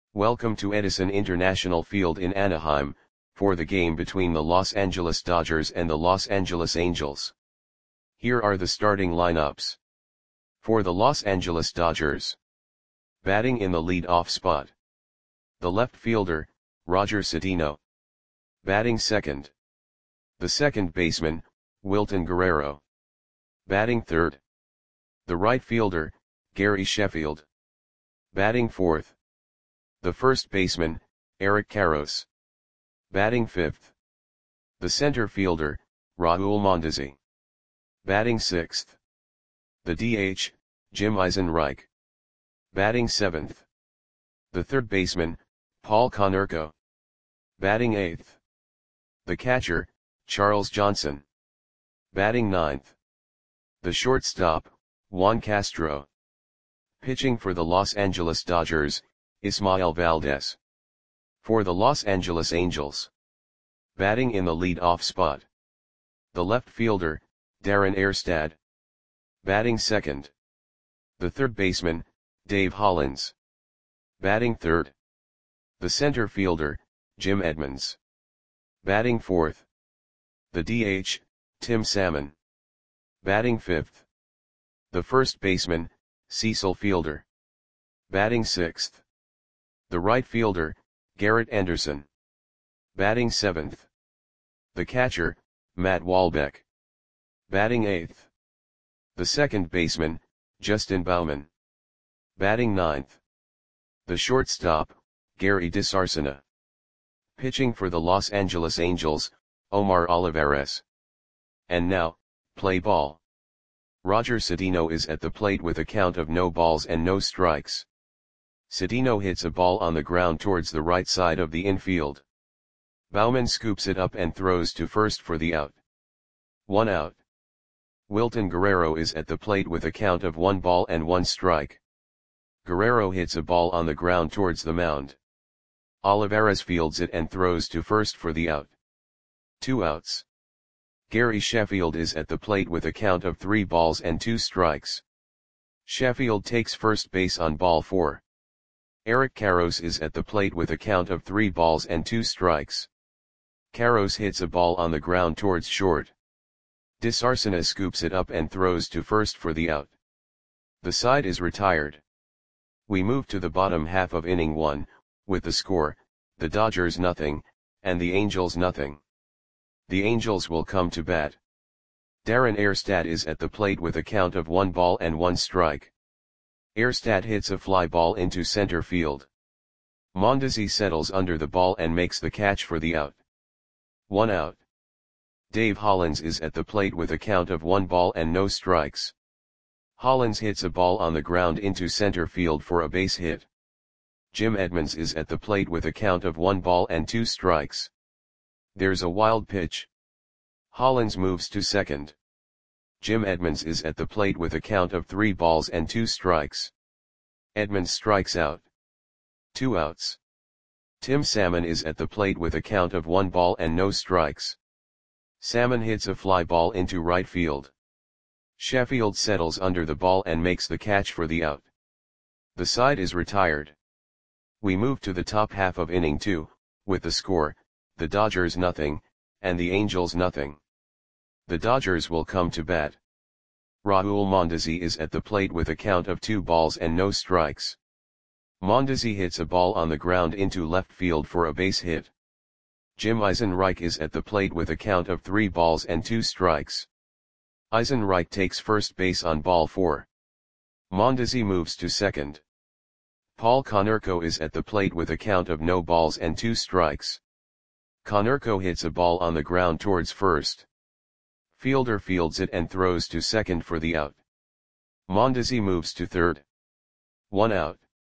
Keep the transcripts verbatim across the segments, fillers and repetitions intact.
Welcome to Edison International Field in Anaheim, for the game between the Los Angeles Dodgers and the Los Angeles Angels. Here are the starting lineups. For the Los Angeles Dodgers. Batting in the lead-off spot. The left fielder, Roger Cedeno. Batting second. The second baseman, Wilton Guerrero. Batting third. The right fielder, Gary Sheffield. Batting fourth. The first baseman, Eric Karros. Batting fifth. The center fielder, Raul Mondesi. Batting sixth. The D H, Jim Eisenreich. Batting seventh. The third baseman, Paul Konerko. Batting eighth. The catcher, Charles Johnson. Batting ninth. The shortstop, Juan Castro. Pitching for the Los Angeles Dodgers, Ismael Valdez. For the Los Angeles Angels. Batting in the lead-off spot. The left fielder, Darren Erstad. Batting second. The third baseman, Dave Hollins. Batting third. The center fielder, Jim Edmonds. Batting fourth. The D H, Tim Salmon. Batting fifth. The first baseman, Cecil Fielder. Batting sixth. The right fielder, Garrett Anderson. Batting seventh. The catcher, Matt Walbeck. Batting eighth. The second baseman, Justin Bauman. Batting ninth. The shortstop, Gary DeSarcina. Pitching for the Los Angeles Angels, Omar Olivares. And now, play ball. Roger Cedeno is at the plate with a count of no balls and no strikes. Cedeno hits a ball on the ground towards the right side of the infield. Bauman scoops it up and throws to first for the out. One out. Wilton Guerrero is at the plate with a count of one ball and one strike. Guerrero hits a ball on the ground towards the mound. Olivares fields it and throws to first for the out. Two outs. Gary Sheffield is at the plate with a count of three balls and two strikes. Sheffield takes first base on ball four. Eric Karros is at the plate with a count of three balls and two strikes. Karros hits a ball on the ground towards short. DeSarcina scoops it up and throws to first for the out. The side is retired. We move to the bottom half of inning one, with the score, the Dodgers nothing, and the Angels nothing. The Angels will come to bat. Darren Erstad is at the plate with a count of one ball and one strike. Erstad hits a fly ball into center field. Mondesi settles under the ball and makes the catch for the out. One out. Dave Hollins is at the plate with a count of one ball and no strikes. Hollins hits a ball on the ground into center field for a base hit. Jim Edmonds is at the plate with a count of one ball and two strikes. There's a wild pitch. Hollins moves to second. Jim Edmonds is at the plate with a count of three balls and two strikes. Edmonds strikes out. Two outs. Tim Salmon is at the plate with a count of one ball and no strikes. Salmon hits a fly ball into right field. Sheffield settles under the ball and makes the catch for the out. The side is retired. We move to the top half of inning two, with the score, the Dodgers nothing, and the Angels nothing. The Dodgers will come to bat. Raul Mondesi is at the plate with a count of two balls and no strikes. Mondesi hits a ball on the ground into left field for a base hit. Jim Eisenreich is at the plate with a count of three balls and two strikes. Eisenreich takes first base on ball four. Mondesi moves to second. Paul Konerko is at the plate with a count of no balls and two strikes. Konerko hits a ball on the ground towards first. Fielder fields it and throws to second for the out. Mondesi moves to third. One out.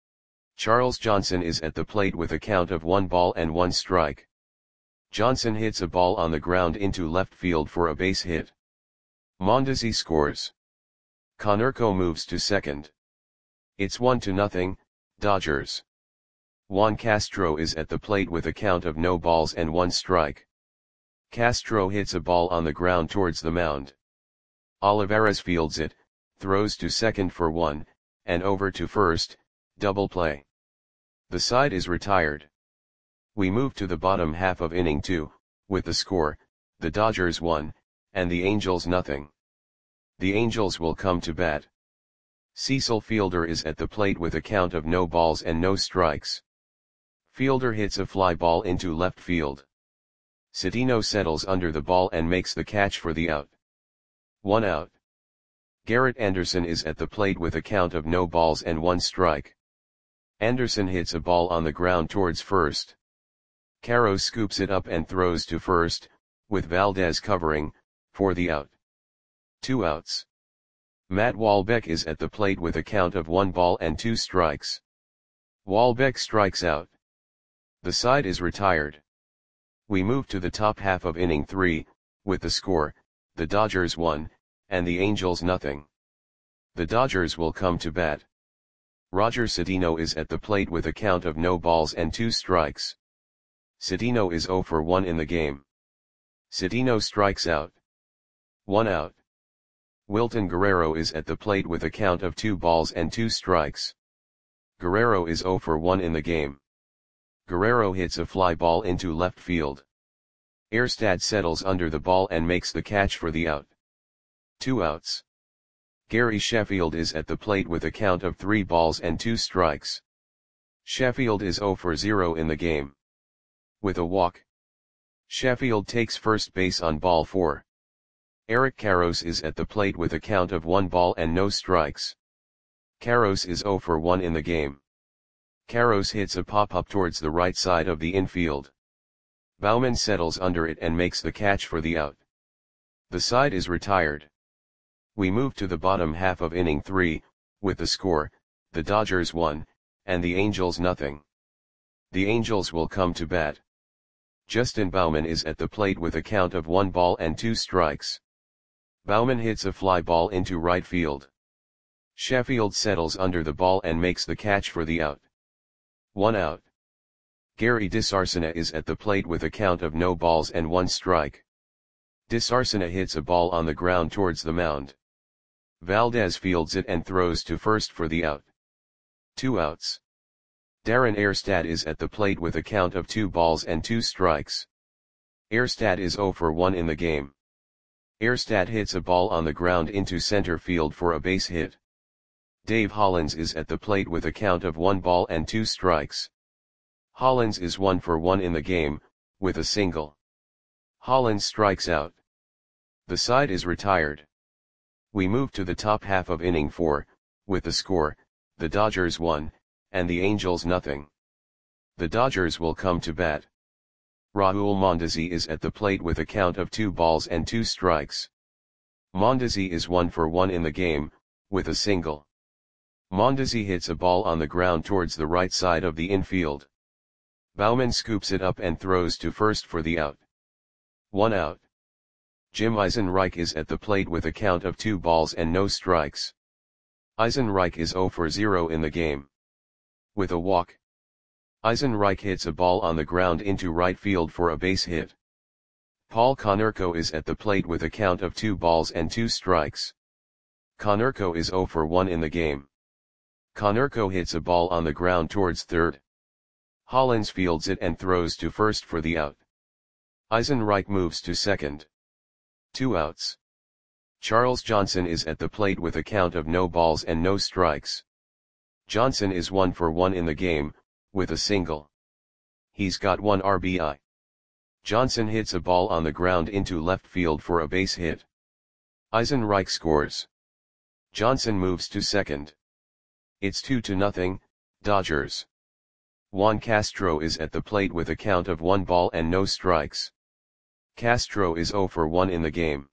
Charles Johnson is at the plate with a count of one ball and one strike. Johnson hits a ball on the ground into left field for a base hit. Mondesi scores. Konerko moves to second. It's one to nothing, Dodgers. Juan Castro is at the plate with a count of no balls and one strike. Castro hits a ball on the ground towards the mound. Olivares fields it, throws to second for one, and over to first, double play. The side is retired. We move to the bottom half of inning two, with the score, the Dodgers one, and the Angels nothing. The Angels will come to bat. Cecil Fielder is at the plate with a count of no balls and no strikes. Fielder hits a fly ball into left field. Cedeno settles under the ball and makes the catch for the out. One out. Garrett Anderson is at the plate with a count of no balls and one strike. Anderson hits a ball on the ground towards first. Caro scoops it up and throws to first, with Valdez covering, for the out. Two outs. Matt Walbeck is at the plate with a count of one ball and two strikes. Walbeck strikes out. The side is retired. We move to the top half of inning three, with the score, the Dodgers one, and the Angels nothing. The Dodgers will come to bat. Roger Cedeno is at the plate with a count of no balls and two strikes. Cedeno is zero for one in the game. Cedeno strikes out. One out. Wilton Guerrero is at the plate with a count of two balls and two strikes. Guerrero is zero for one in the game. Guerrero hits a fly ball into left field. Erstad settles under the ball and makes the catch for the out. Two outs. Gary Sheffield is at the plate with a count of three balls and two strikes. Sheffield is zero for zero in the game. With a walk, Sheffield takes first base on ball four. Eric Karros is at the plate with a count of one ball and no strikes. Karros is zero for one in the game. Karros hits a pop-up towards the right side of the infield. Baumann settles under it and makes the catch for the out. The side is retired. We move to the bottom half of inning three, with the score, the Dodgers one, and the Angels nothing. The Angels will come to bat. Justin Baumann is at the plate with a count of one ball and two strikes. Baumann hits a fly ball into right field. Sheffield settles under the ball and makes the catch for the out. One out. Gary DeSarcina is at the plate with a count of no balls and one strike. DeSarcina hits a ball on the ground towards the mound. Valdez fields it and throws to first for the out. Two outs. Darren Erstad is at the plate with a count of two balls and two strikes. Erstad is zero for one in the game. Erstad hits a ball on the ground into center field for a base hit. Dave Hollins is at the plate with a count of one ball and two strikes. Hollins is one for one in the game, with a single. Hollins strikes out. The side is retired. We move to the top half of inning four, with the score, the Dodgers one, and the Angels nothing. The Dodgers will come to bat. Raul Mondesi is at the plate with a count of two balls and two strikes. Mondesi is one for one in the game, with a single. Mondesi hits a ball on the ground towards the right side of the infield. Baumann scoops it up and throws to first for the out. One out. Jim Eisenreich is at the plate with a count of two balls and no strikes. Eisenreich is zero for zero in the game. With a walk, Eisenreich hits a ball on the ground into right field for a base hit. Paul Konerko is at the plate with a count of two balls and two strikes. Konerko is zero for one in the game. Konerko hits a ball on the ground towards third. Hollins fields it and throws to first for the out. Eisenreich moves to second. Two outs. Charles Johnson is at the plate with a count of no balls and no strikes. Johnson is one for one in the game, with a single. He's got one R B I. Johnson hits a ball on the ground into left field for a base hit. Eisenreich scores. Johnson moves to second. It's two to nothing, Dodgers. Juan Castro is at the plate with a count of one ball and no strikes. Castro is zero for one in the game.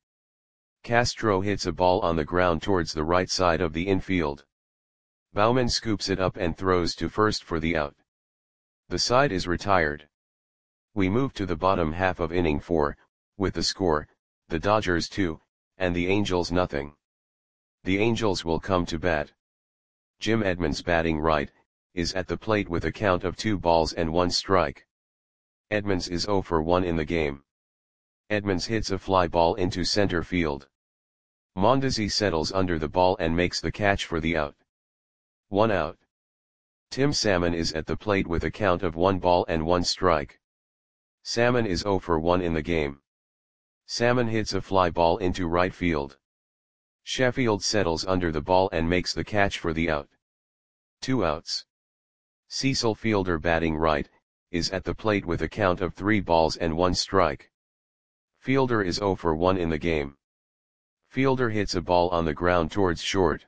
Castro hits a ball on the ground towards the right side of the infield. Baumann scoops it up and throws to first for the out. The side is retired. We move to the bottom half of inning four, with the score, the Dodgers two, and the Angels nothing. The Angels will come to bat. Jim Edmonds, batting right, is at the plate with a count of two balls and one strike. Edmonds is zero for one in the game. Edmonds hits a fly ball into center field. Mondesi settles under the ball and makes the catch for the out. One out. Tim Salmon is at the plate with a count of one ball and one strike. Salmon is zero for one in the game. Salmon hits a fly ball into right field. Sheffield settles under the ball and makes the catch for the out. Two outs. Cecil Fielder, batting right, is at the plate with a count of three balls and one strike. Fielder is zero for one in the game. Fielder hits a ball on the ground towards short.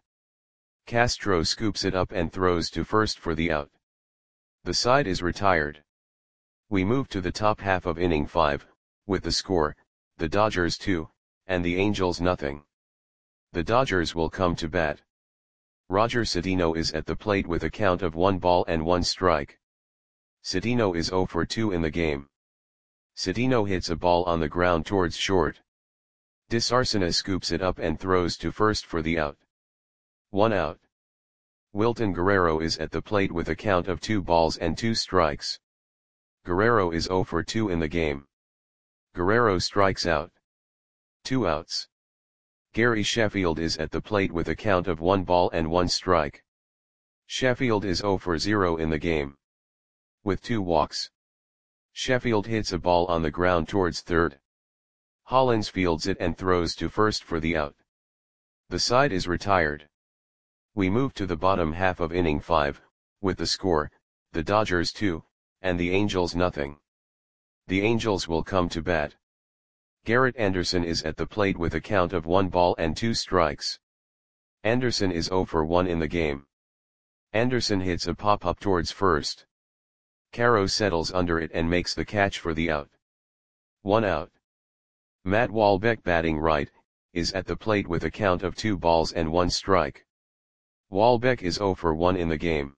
Castro scoops it up and throws to first for the out. The side is retired. We move to the top half of inning five, with the score, the Dodgers two, and the Angels nothing. The Dodgers will come to bat. Roger Cedeno is at the plate with a count of one ball and one strike. Cedeno is zero for two in the game. Cedeno hits a ball on the ground towards short. DeSarcina scoops it up and throws to first for the out. One out. Wilton Guerrero is at the plate with a count of two balls and two strikes. Guerrero is zero for two in the game. Guerrero strikes out. Two outs. Gary Sheffield is at the plate with a count of one ball and one strike. Sheffield is zero for zero in the game. With two walks. Sheffield hits a ball on the ground towards third. Hollins fields it and throws to first for the out. The side is retired. We move to the bottom half of inning five, with the score, the Dodgers two, and the Angels nothing. The Angels will come to bat. Garrett Anderson is at the plate with a count of one ball and two strikes. Anderson is zero for one in the game. Anderson hits a pop-up towards first. Caro settles under it and makes the catch for the out. One out. Matt Walbeck, batting right, is at the plate with a count of two balls and one strike. Walbeck is zero for one in the game.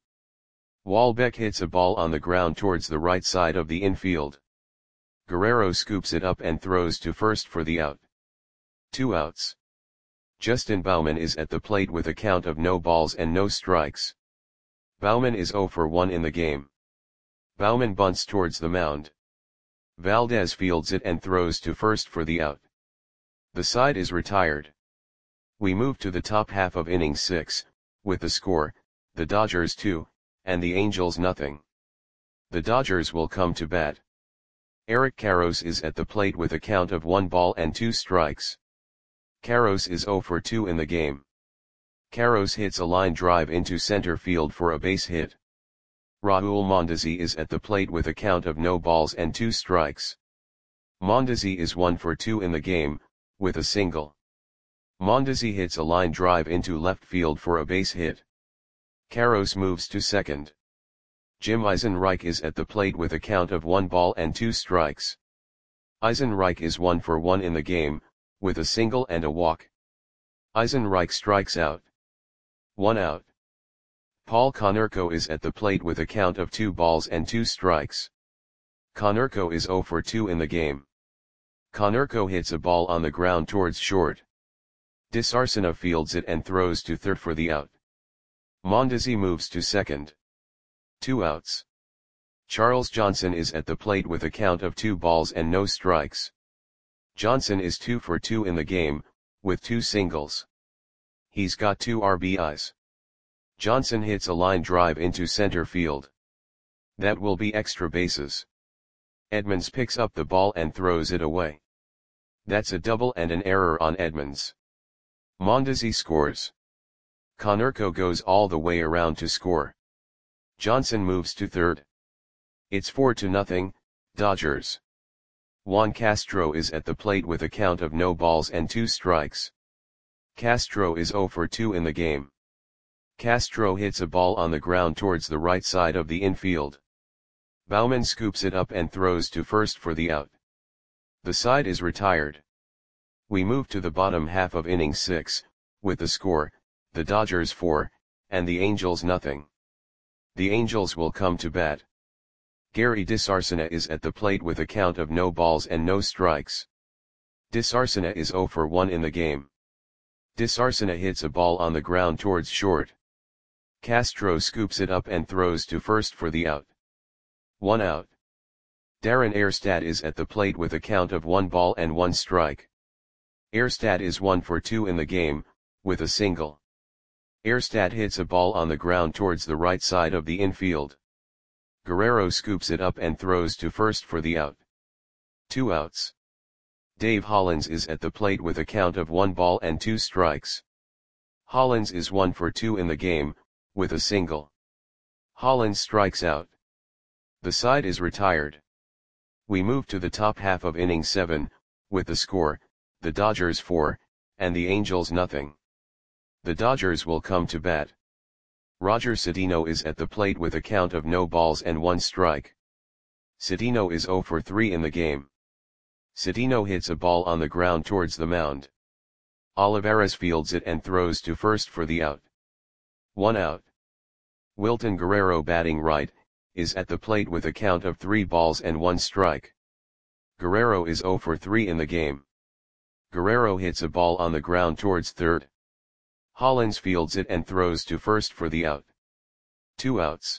Walbeck hits a ball on the ground towards the right side of the infield. Guerrero scoops it up and throws to first for the out. Two outs. Justin Bauman is at the plate with a count of no balls and no strikes. Bauman is zero for one in the game. Bauman bunts towards the mound. Valdez fields it and throws to first for the out. The side is retired. We move to the top half of inning six, with the score, the Dodgers two, and the Angels nothing. The Dodgers will come to bat. Eric Karros is at the plate with a count of one ball and two strikes. Karros is zero for two in the game. Karros hits a line drive into center field for a base hit. Raul Mondesi is at the plate with a count of no balls and two strikes. Mondesi is one for two in the game, with a single. Mondesi hits a line drive into left field for a base hit. Karros moves to second. Jim Eisenreich is at the plate with a count of one ball and two strikes. Eisenreich is one for one in the game, with a single and a walk. Eisenreich strikes out. One out. Paul Konerko is at the plate with a count of two balls and two strikes. Konerko is zero for two in the game. Konerko hits a ball on the ground towards short. DeSarcina fields it and throws to third for the out. Mondesi moves to second. Two outs. Charles Johnson is at the plate with a count of two balls and no strikes. Johnson is two for two in the game, with two singles. He's got two R B Is. Johnson hits a line drive into center field. That will be extra bases. Edmonds picks up the ball and throws it away. That's a double and an error on Edmonds. Mondesi scores. Konerko goes all the way around to score. Johnson moves to third. It's four to nothing, Dodgers. Juan Castro is at the plate with a count of no balls and two strikes. Castro is zero for two in the game. Castro hits a ball on the ground towards the right side of the infield. Bauman scoops it up and throws to first for the out. The side is retired. We move to the bottom half of inning six, with the score, the Dodgers four, and the Angels nothing. The Angels will come to bat. Gary DeSarcina is at the plate with a count of no balls and no strikes. DeSarcina is zero for one in the game. DeSarcina hits a ball on the ground towards short. Castro scoops it up and throws to first for the out. One out. Darren Erstad is at the plate with a count of one ball and one strike. Erstad is one for two in the game, with a single. Erstad hits a ball on the ground towards the right side of the infield. Guerrero scoops it up and throws to first for the out. Two outs. Dave Hollins is at the plate with a count of one ball and two strikes. Hollins is one for two in the game, with a single. Hollins strikes out. The side is retired. We move to the top half of inning seven, with the score, the Dodgers four, and the Angels nothing. The Dodgers will come to bat. Roger Cedeno is at the plate with a count of no balls and one strike. Cedeno is zero for three in the game. Cedeno hits a ball on the ground towards the mound. Olivares fields it and throws to first for the out. One out. Wilton Guerrero, batting right, is at the plate with a count of three balls and one strike. Guerrero is zero for three in the game. Guerrero hits a ball on the ground towards third. Hollins fields it and throws to first for the out. Two outs.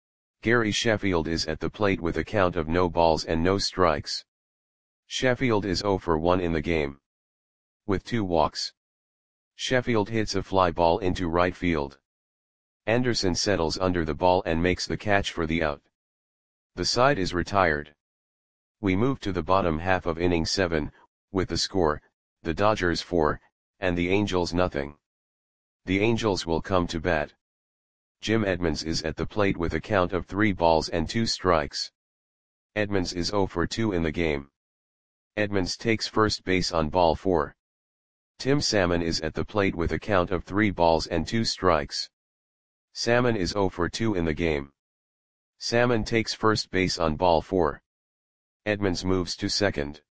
Gary Sheffield is at the plate with a count of no balls and no strikes. Sheffield is zero for one in the game. With two walks. Sheffield hits a fly ball into right field. Anderson settles under the ball and makes the catch for the out. The side is retired. We move to the bottom half of inning seven, with the score, the Dodgers four, and the Angels nothing. The Angels will come to bat. Jim Edmonds is at the plate with a count of three balls and two strikes. Edmonds is zero for two in the game. Edmonds takes first base on ball four. Tim Salmon is at the plate with a count of three balls and two strikes. Salmon is zero for two in the game. Salmon takes first base on ball four. Edmonds moves to second.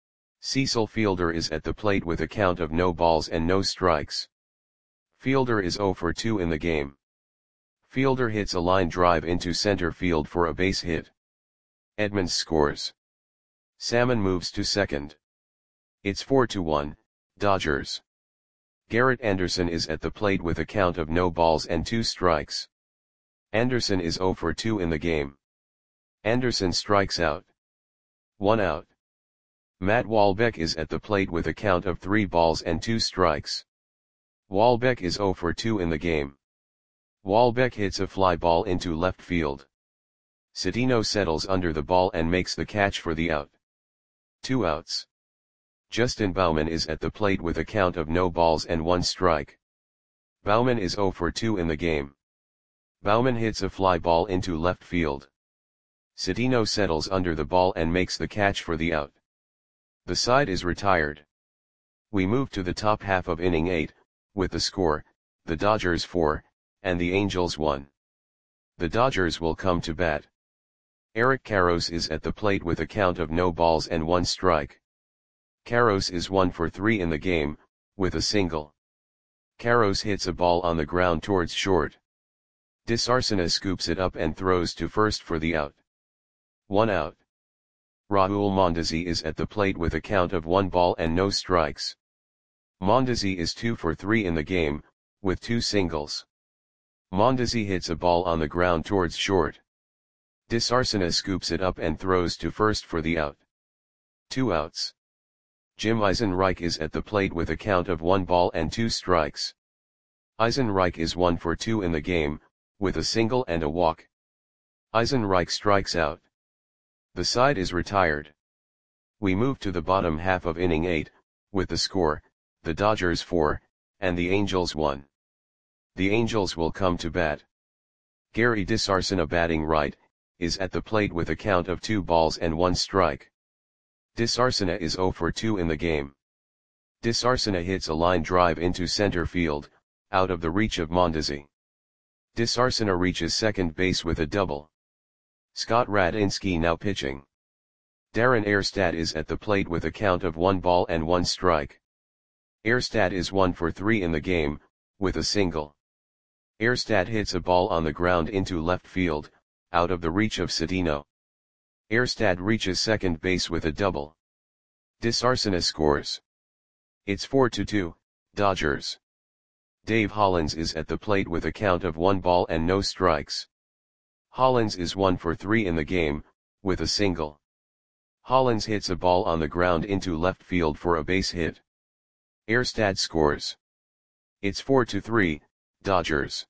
Cecil Fielder is at the plate with a count of no balls and no strikes. Fielder is zero for two in the game. Fielder hits a line drive into center field for a base hit. Edmonds scores. Salmon moves to second. It's four to one, Dodgers. Garrett Anderson is at the plate with a count of no balls and two strikes. Anderson is zero for two in the game. Anderson strikes out. One out. Matt Walbeck is at the plate with a count of three balls and two strikes. Walbeck is zero for two in the game. Walbeck hits a fly ball into left field. Cedeno settles under the ball and makes the catch for the out. Two outs. Justin Bauman is at the plate with a count of no balls and one strike. Bauman is zero for two in the game. Bauman hits a fly ball into left field. Cedeno settles under the ball and makes the catch for the out. The side is retired. We move to the top half of inning eight, with the score, the Dodgers four, and the Angels one. The Dodgers will come to bat. Eric Karros is at the plate with a count of no balls and one strike. Karros is one for three in the game, with a single. Karros hits a ball on the ground towards short. Disarcina scoops it up and throws to first for the out. One out. Raul Mondesi is at the plate with a count of one ball and no strikes. Mondesi is two for three in the game, with two singles. Mondesi hits a ball on the ground towards short. Disarcina scoops it up and throws to first for the out. Two outs. Jim Eisenreich is at the plate with a count of one ball and two strikes. Eisenreich is one for two in the game, with a single and a walk. Eisenreich strikes out. The side is retired. We move to the bottom half of inning eight, with the score, the Dodgers four, and the Angels one. The Angels will come to bat. Gary Disarcina, batting right, is at the plate with a count of two balls and one strike. Disarcina is zero for two in the game. Disarcina hits a line drive into center field, out of the reach of Mondesi. Disarcina reaches second base with a double. Scott Radinsky now pitching. Darren Erstad is at the plate with a count of one ball and one strike. Erstad is one for three in the game, with a single. Erstad hits a ball on the ground into left field, out of the reach of Cedeno. Erstad reaches second base with a double. Disarcina scores. It's four to two, Dodgers. Dave Hollins is at the plate with a count of one ball and no strikes. Hollins is one for three in the game, with a single. Hollins hits a ball on the ground into left field for a base hit. Erstad scores. It's four to three, Dodgers.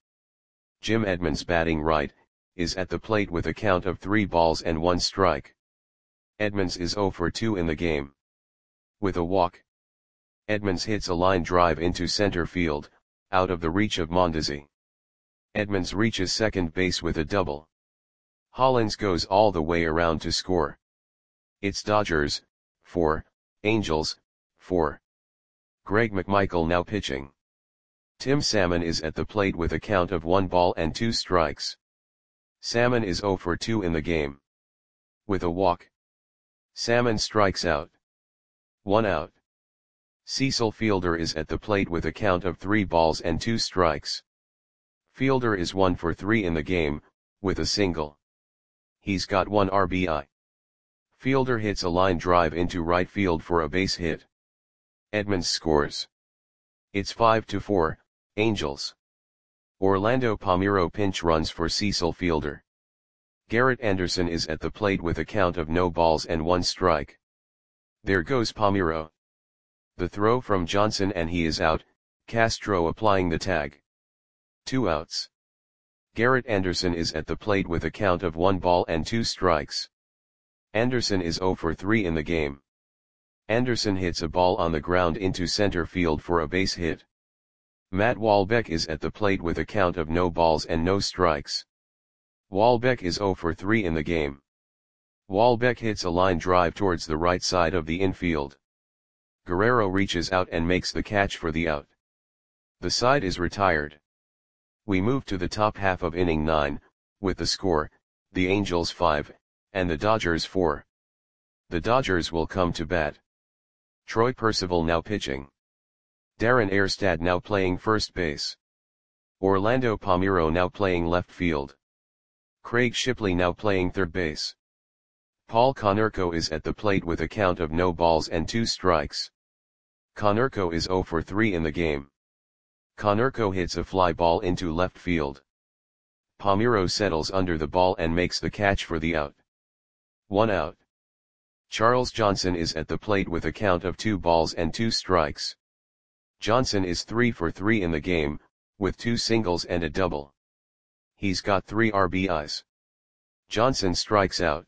Jim Edmonds batting right, is at the plate with a count of three balls and one strike. Edmonds is oh for two in the game. With a walk. Edmonds hits a line drive into center field, out of the reach of Mondesi. Edmonds reaches second base with a double. Hollins goes all the way around to score. It's Dodgers, four, Angels, four. Greg McMichael now pitching. Tim Salmon is at the plate with a count of one ball and two strikes. Salmon is oh for two in the game. With a walk. Salmon strikes out. One out. Cecil Fielder is at the plate with a count of three balls and two strikes. Fielder is one for three in the game, with a single. He's got one R B I. Fielder hits a line drive into right field for a base hit. Edmonds scores. It's five to four, Angels. Orlando Palmeiro pinch runs for Cecil Fielder. Garrett Anderson is at the plate with a count of no balls and one strike. There goes Palmeiro. The throw from Johnson and he is out, Castro applying the tag. Two outs. Garrett Anderson is at the plate with a count of one ball and two strikes. Anderson is oh for three in the game. Anderson hits a ball on the ground into center field for a base hit. Matt Walbeck is at the plate with a count of no balls and no strikes. Walbeck is oh for three in the game. Walbeck hits a line drive towards the right side of the infield. Guerrero reaches out and makes the catch for the out. The side is retired. We move to the top half of inning nine, with the score, the Angels five, and the Dodgers four. The Dodgers will come to bat. Troy Percival now pitching. Darren Erstad now playing first base. Orlando Palmeiro now playing left field. Craig Shipley now playing third base. Paul Konerko is at the plate with a count of no balls and two strikes. Konerko is oh for three in the game. Konerko hits a fly ball into left field. Palmeiro settles under the ball and makes the catch for the out. One out. Charles Johnson is at the plate with a count of two balls and two strikes. Johnson is three for three in the game, with two singles and a double. He's got three R B Is. Johnson strikes out.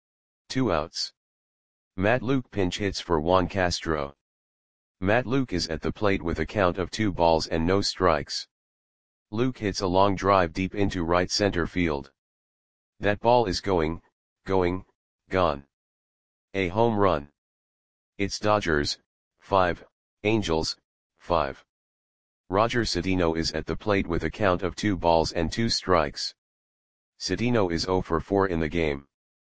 Two outs. Matt Luke pinch hits for Juan Castro. Matt Luke is at the plate with a count of two balls and no strikes. Luke hits a long drive deep into right center field. That ball is going, going, gone. A home run. It's Dodgers, five, Angels, five. Roger Cedeno is at the plate with a count of two balls and two strikes. Cedeno is oh for four in the game.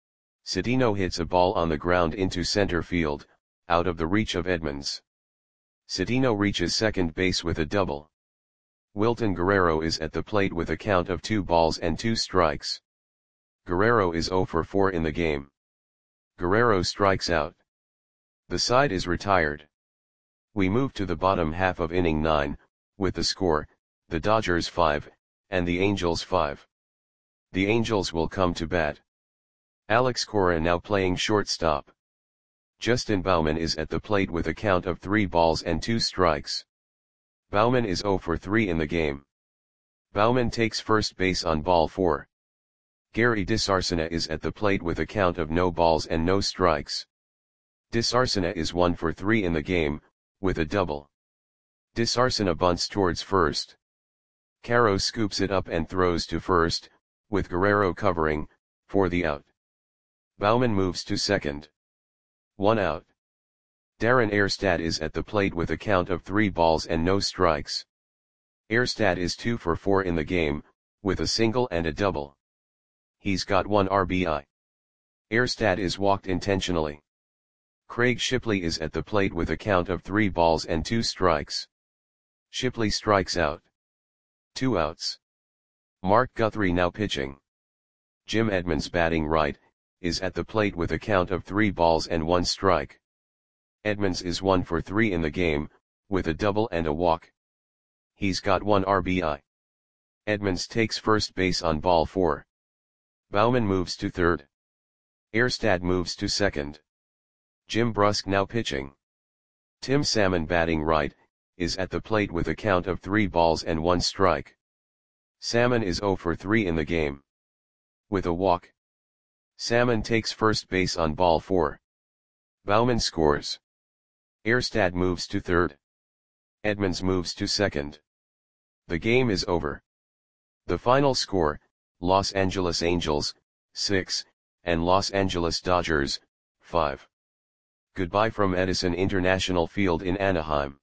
Cedeno hits a ball on the ground into center field, out of the reach of Edmonds. Cedeno reaches second base with a double. Wilton Guerrero is at the plate with a count of two balls and two strikes. Guerrero is oh for four in the game. Guerrero strikes out. The side is retired. We move to the bottom half of inning nine, with the score, the Dodgers five, and the Angels five. The Angels will come to bat. Alex Cora now playing shortstop. Justin Bauman is at the plate with a count of three balls and two strikes. Bauman is oh for three in the game. Bauman takes first base on ball four. Gary DeSarcina is at the plate with a count of no balls and no strikes. DeSarcina is one for three in the game, with a double. DeSarcina bunts towards first. Caro scoops it up and throws to first, with Guerrero covering, for the out. Bauman moves to second. One out. Darren Erstad is at the plate with a count of three balls and no strikes. Erstad is two for four in the game, with a single and a double. He's got one R B I. Erstad is walked intentionally. Craig Shipley is at the plate with a count of three balls and two strikes. Shipley strikes out. Two outs. Mark Guthrie now pitching. Jim Edmonds batting right, is at the plate with a count of three balls and one strike. Edmonds is one for three in the game, with a double and a walk. He's got one R B I. Edmonds takes first base on ball four. Bauman moves to third. Erstad moves to second. Jim Brusk now pitching. Tim Salmon batting right, is at the plate with a count of three balls and one strike. Salmon is zero for three in the game. With a walk, Salmon takes first base on ball four. Baumann scores. Erstad moves to third. Edmonds moves to second. The game is over. The final score, Los Angeles Angels, six, and Los Angeles Dodgers, five. Goodbye from Edison International Field in Anaheim.